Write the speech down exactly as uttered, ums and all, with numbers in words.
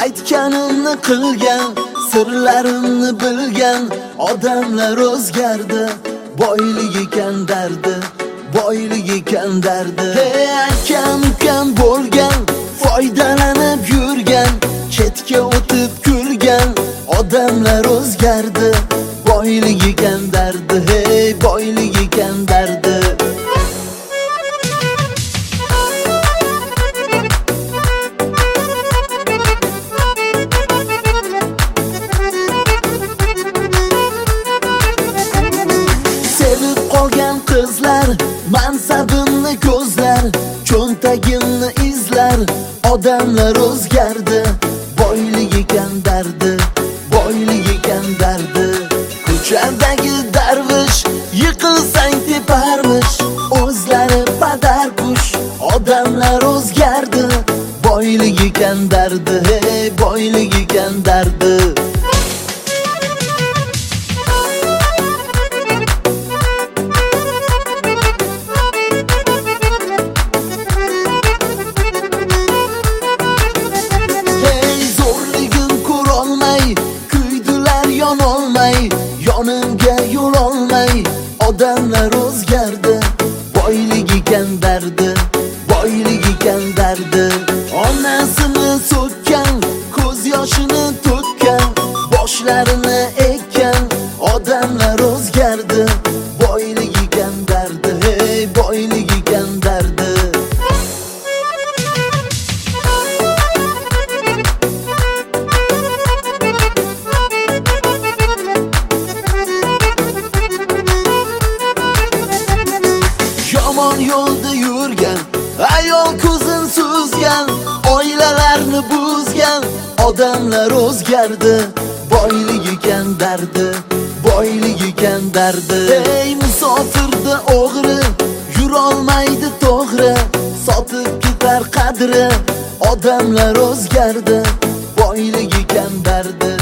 aytganimni qilgan, sirlarimni bilgan odamlar o'zgardi. Boylik ekan dardi, boylik ekan dardi. Hey, akam ukam bo'lgan, foydalanib yurgan, chetga o'tib kulgan odamlar o'zgardi. Boylik ekan dardi, hey, boylik ekan dardi. Sevib qolgan qizlar mansabimni ko'zlar, cho'ntagimni izlar odamlar o'zgardi. Boylik ekan dardi, boylik ekan dardi. Ko'chadagi darvish yiqilsang teparmish, o'zlari padarkush odamlar o'zgardi. Boylik ekan dardi, hey, boylik ekan dardi. Yonimga yo'l olmay odamlar o'zgardi. Boylik ekan dardi, boylik ekan dardi. Onasini so'kkan, ko'z yoshini to'kkan, boshlarini ekkan odamlar o'zgardi. Boylik ekan dardi, hey, boylik ekan dardi. Yomon yo'lda yurgan, ayol ko'zin suzgan, oilalarni buzgan odamlar o'zgardi. Boylik ekan dardi, boylik ekan dardi. Ey, musofirda o'g'ri yurolmaydi to'g'ri, sotib ketar qadri odamlar o'zgardi. Boylik ekan dardi.